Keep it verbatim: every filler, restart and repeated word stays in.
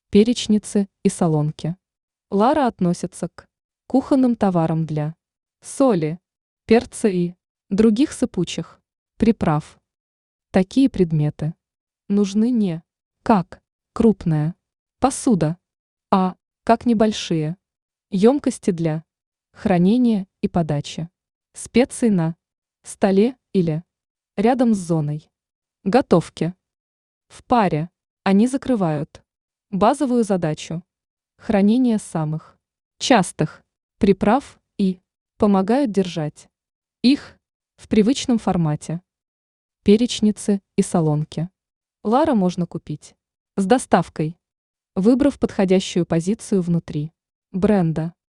перечницы и солонки. Лара относится к кухонным товарам для соли, перца и других сыпучих приправ. Такие предметы нужны не как крупная посуда, а как небольшие емкости для хранения и подачи специй на столе или рядом с зоной готовки. В паре они закрывают базовую задачу хранения самых частых приправ и помогают держать их в привычном формате. Перечницы и солонки. Лара можно купить с доставкой, выбрав подходящую позицию внутри бренда.